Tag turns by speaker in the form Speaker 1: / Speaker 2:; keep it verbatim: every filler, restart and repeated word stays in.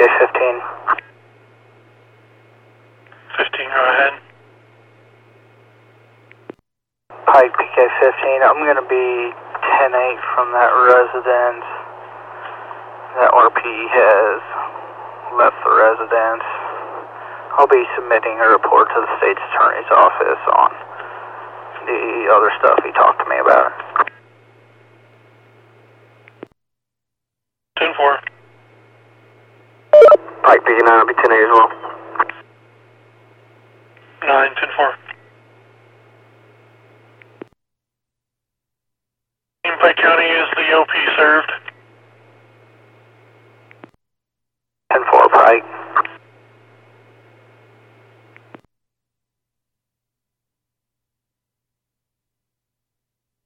Speaker 1: K fifteen.
Speaker 2: fifteen, go ahead.
Speaker 1: Pike P K fifteen, I'm going to be ten eight from that residence. That R P has left the residence. I'll be submitting a report to the state's attorney's office on the other stuff he talked to me about.
Speaker 2: ten four.
Speaker 1: Pike P K nine, I'll be ten eight as well.
Speaker 2: nine, ten four. Pike County is the O P served.